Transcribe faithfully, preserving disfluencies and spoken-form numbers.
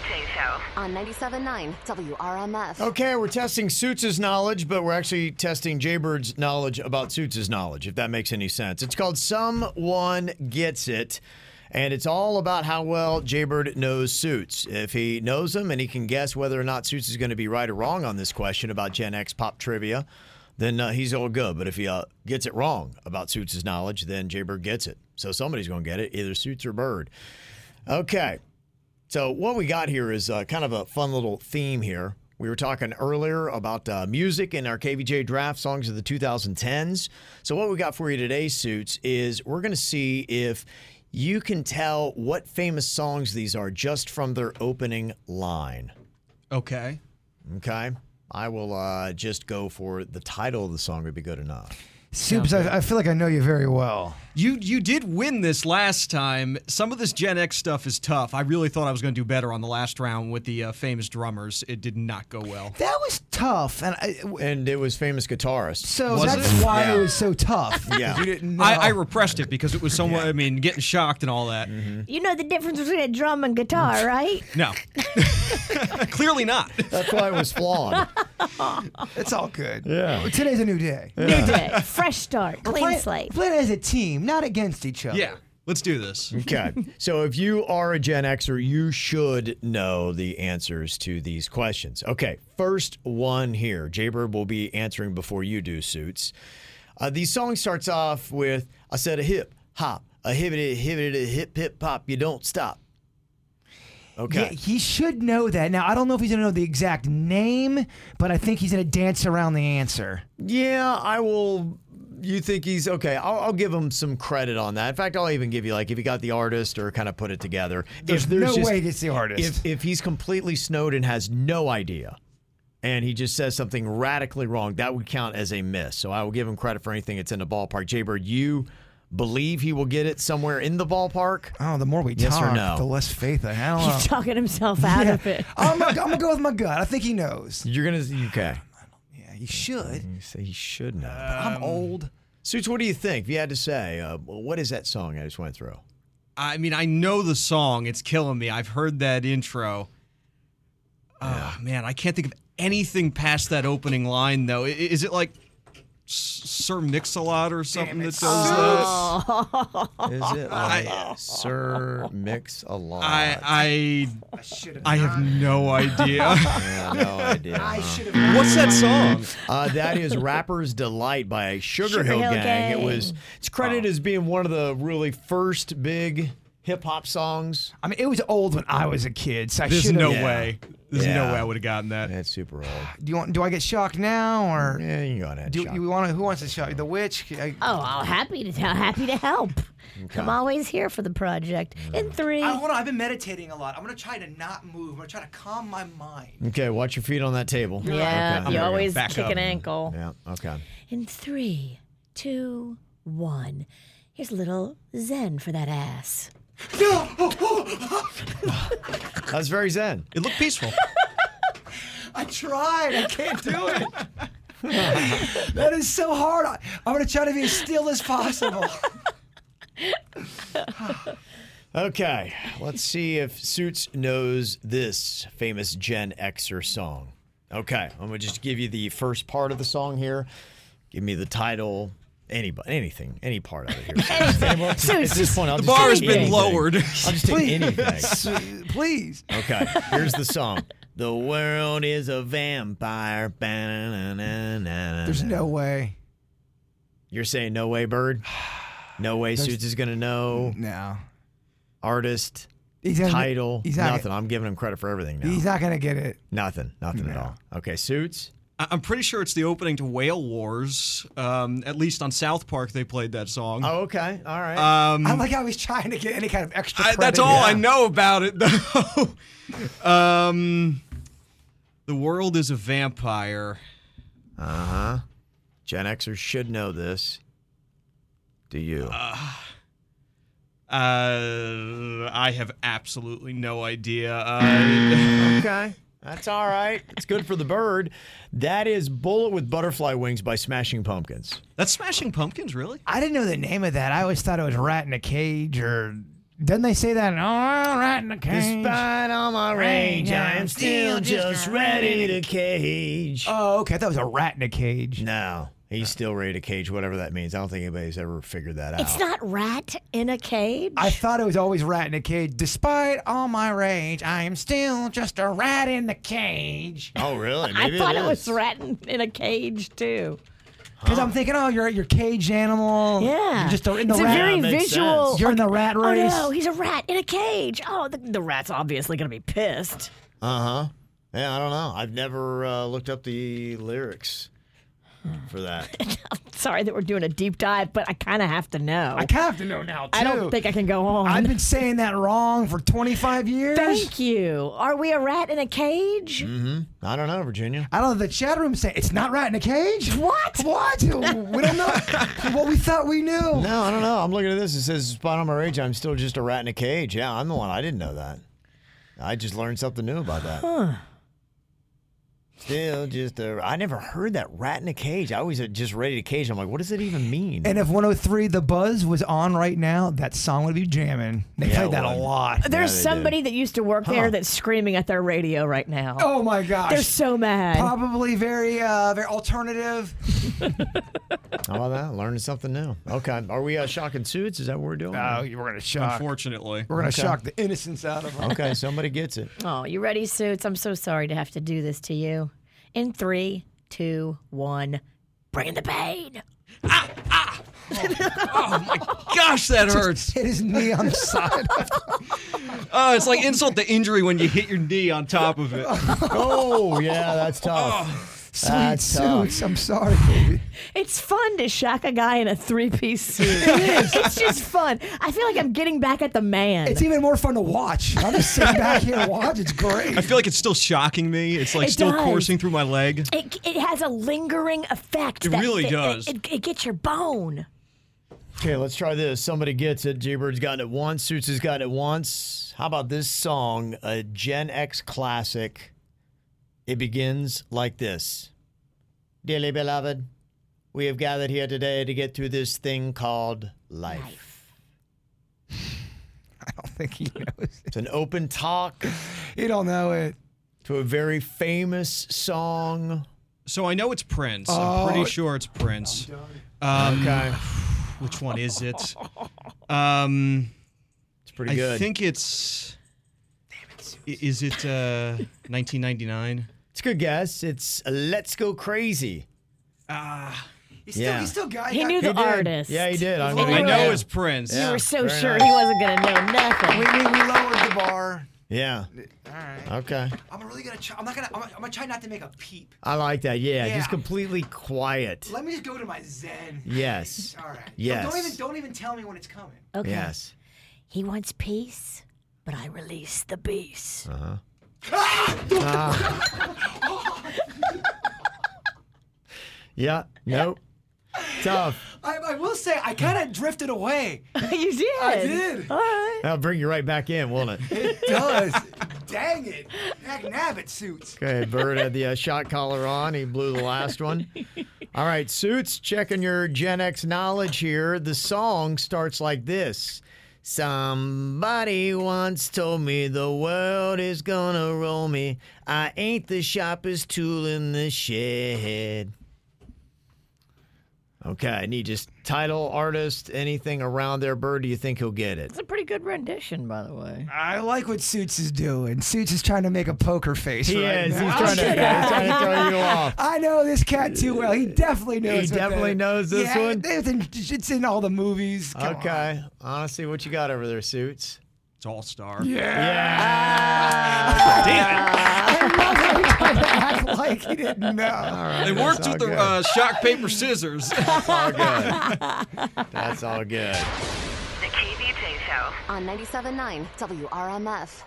say so. On ninety-seven point nine W R M F. Okay, we're testing Suits' knowledge, but we're actually testing Jaybird's knowledge about Suits' knowledge, if that makes any sense. It's called Someone Gets It, and it's all about how well Jaybird knows Suits. If he knows him and he can guess whether or not Suits is going to be right or wrong on this question about Gen X pop trivia, then uh, he's all good. But if he uh, gets it wrong about Suits' knowledge, then Jaybird gets it. So somebody's going to get it, either Suits or Bird. Okay. So what we got here is uh, kind of a fun little theme here. We were talking earlier about uh, music in our K V J draft songs of the two thousand tens. So what we got for you today, Suits, is we're going to see if you can tell what famous songs these are just from their opening line. Okay. Okay? I will uh, just go for the title of the song would be good enough. Soups, I, I feel like I know you very well. You you did win this last time. Some of this Gen X stuff is tough. I really thought I was going to do better on the last round with the uh, famous drummers. It did not go well. That was tough, and I, And it was famous guitarists. so Was that's it? why Yeah. it was so tough. Yeah. You didn't know. I, I repressed it because it was someone, I mean, getting shocked and all that. You know the difference between a drum and guitar, right? No. Clearly not. That's why it was flawed. It's all good. Yeah. Today's a new day. New day, fresh start, clean Play, slate. play it as a team, not against each other. Yeah. Let's do this. Okay. So if you are a Gen Xer, you should know the answers to these questions. Okay. First one here. Jaybird will be answering before you do, Suits. Uh, these songs starts off with, I said a hip, hop, a hibbity, hibbity, hip, hip, pop, you don't stop. Okay. Yeah, he should know that. Now, I don't know if he's going to know the exact name, but I think he's going to dance around the answer. Yeah, I will. You think he's okay? I'll, I'll give him some credit on that. In fact, I'll even give you like if he got the artist or kind of put it together. There's, if no just, way he gets the artist. If if he's completely snowed and has no idea, and he just says something radically wrong, that would count as a miss. So I will give him credit for anything that's in the ballpark. Jaybird, you believe he will get it somewhere in the ballpark? Oh, the more we Yes or talk, no? the less faith I have. I don't He's know. talking himself out Yeah. of it. I'm going to go with my gut. I think he knows. You're gonna okay. Yeah, he should. You say he should know. I'm old. Suits, what do you think? If you had to say, uh, what is that song I just went through? I mean, I know the song. It's killing me. I've heard that intro. Oh, man, I can't think of anything past that opening line, though. I- Is it like S- Sir Mix-a-Lot or something Damn that it, does that? Is it like Sir Mix-a-Lot? I I I should have. I have no idea. Yeah, no idea. I huh? should have. What's that song? Uh, that is Rapper's Delight by Sugar, Sugar Hill, Hill Gang. It Gang. was it's credited as being one of the really first big hip hop songs. I mean, it was old when I was a kid, so I There's should have. no Yeah. way. There's Yeah. no way I would have gotten that. That's super old. Do you want? Do I get shocked now, or Yeah, you got it. do you want to? Who wants to shock? The witch? I, Oh, I'm happy to tell, happy to help. I'm always here for the project. In three, I, hold on, I've been meditating a lot. I'm gonna try to not move. I'm gonna try to calm my mind. Okay, watch your feet on that table. yeah, Okay. you always Back kick up. an ankle. Yeah. Okay. In three, two, one. Here's a little zen for that ass. That's very zen. It looked peaceful. I tried. I can't do it. That is so hard. I, I'm gonna try to be as still as possible. Okay, let's see if Suits knows this famous Gen Xer song. Okay, I'm gonna just give you the first part of the song here. Give me the title, anybody, anything, any part of it here. At this point, I'll The just bar has take been anything. lowered. I'll just take anything. Please. Okay, here's the song. The world is a vampire. Ba-na-na-na-na-na. There's no way. You're saying no way, Bird? No way There's- Suits is gonna know. No. Artist, He's not, title, he's not, nothing. I'm giving him credit for everything now. He's not gonna get it. Nothing, nothing at No. all. Okay, Suits. I- I'm pretty sure it's the opening to Whale Wars. Um, at least on South Park, they played that song. Oh, okay, all right. Um, I like how he's trying to get any kind of extra I, credit. that's all I yeah. know about it, though. um, the world is a vampire. Uh huh. Gen Xers should know this. Do you? Uh, I have absolutely no idea. Uh, Okay, that's all right. It's good for the bird. That is Bullet with Butterfly Wings by Smashing Pumpkins. that's Smashing Pumpkins, really? I didn't know the name of that. I always thought it was Rat in a Cage or Didn't they say that? Oh, rat in the cage. Despite all my rage, I am still just ready to cage. Oh, okay. I thought it was a rat in a cage. No, he's still ready to cage, whatever that means. I don't think anybody's ever figured that out. It's not rat in a cage. I thought it was always rat in a cage. Despite all my rage, I am still just a rat in the cage. Oh, really? I Maybe thought it, is. was rat in, in a cage too. Because I'm thinking, oh, you're your caged animal. Yeah, You're just in the it's rat. a very makes visual. sense. You're in the rat race. Oh no, he's a rat in a cage. Oh, the, the rat's obviously gonna be pissed. Uh-huh. Yeah, I don't know. I've never uh, looked up the lyrics for that. Sorry that we're doing a deep dive, but I kind of have to know. I have to know now, too. I don't think I can go on. I've been saying that wrong for twenty-five years. Thank you. Are we a rat in a cage? Mm-hmm. I don't know, Virginia. I don't know. The chat room saying it's not rat in a cage. What? What? We don't know what we thought we knew. No, I don't know. I'm looking at this. It says, spot on my rage, I'm still just a rat in a cage. Yeah, I'm the one. I didn't know that. I just learned something new about that. Huh. Still just a... I never heard that, rat in a cage. I always just ready to cage. I'm like, what does it even mean? And if one oh three The Buzz was on right now, that song would be jamming. They Yeah, played it that a would. lot. There's they somebody did. that used to work there that's screaming at their radio right now. Oh my gosh. They're so mad. Probably very, uh, very alternative. How about that? Learning something new. Okay. Are we uh, shocking suits? Is that what we're doing? Oh, we're gonna shock. Unfortunately. We're gonna Okay. shock the innocence out of them. Okay, somebody gets it. Oh, you ready, Suits? I'm so sorry to have to do this to you. In three, two, one, bring in the pain. Oh my gosh, that hurts. Hit his knee on the side. Oh, it's like insult to injury when you hit your knee on top of it. Oh, yeah, that's tough. Sweet That's tough. suits. I'm sorry, baby. It's fun to shock a guy in a three-piece suit. It's just fun. I feel like I'm getting back at the man. It's even more fun to watch. I'm just sitting back here and watch. It's great. I feel like it's still shocking me. It's like It still does. coursing through my leg. It, it has a lingering effect. It that- really that- does. It, it, it gets your bone. Okay, let's try this. Somebody gets it. Jaybird's gotten it once. Suits has gotten it once. How about this song, a Gen X classic? It begins like this. Dearly beloved, we have gathered here today to get through this thing called life. I don't think he knows it. It's an open talk You don't know it. to a very famous song. So I know it's Prince. Oh. I'm pretty sure it's Prince. Um, Okay. Which one is it? Um, It's pretty I good. think it's. i- Is it uh, nineteen ninety-nine? It's a good guess. It's Let's Go Crazy. Ah, He still, Yeah. he still got He knew He the did. artist. Yeah, he did. I'm And gonna I you go know with it's Prince. Yeah. You were so very sure nice. he wasn't going to know nothing. We, we, we lowered the bar. Yeah. All right. Okay. I'm really gonna. Try, I'm not gonna. I'm, I'm gonna try not to make a peep. I like that. Yeah, Yeah. just completely quiet. Let me just go to my zen. Yes. All right. Yes. Don't, don't even. Don't even tell me when it's coming. Okay. Yes. He wants peace, but I release the beast. Yeah. Nope. Tough. I, I will say I kind of drifted away. You did. I did. All right. That'll bring you right back in, won't it? It does. Dang it. Heck, nabbit suits. Okay, Bird had the uh, shot collar on. He blew the last one. All right, Suits, checking your Gen X knowledge here. The song starts like this. Somebody once told me the world is gonna roll me. I ain't the sharpest tool in the shed. Okay, I need just title, artist, anything around there, Bird. Do you think he'll get it? It's a pretty good rendition, by the way. I like what Suits is doing. Suits is trying to make a poker face. He right is. now. He's trying, to, he's trying to throw you off. I know this cat too well. He definitely knows. He what definitely that- knows this yeah, one? It's in, it's in all the movies. Come Okay. Honestly, what you got over there, Suits? It's All Star. on. Yeah. Damn I love how he tried to act like he didn't know. it. They worked with the uh, shock paper scissors. That's all good. That's all good. The K B J Show on ninety-seven point nine W R M F.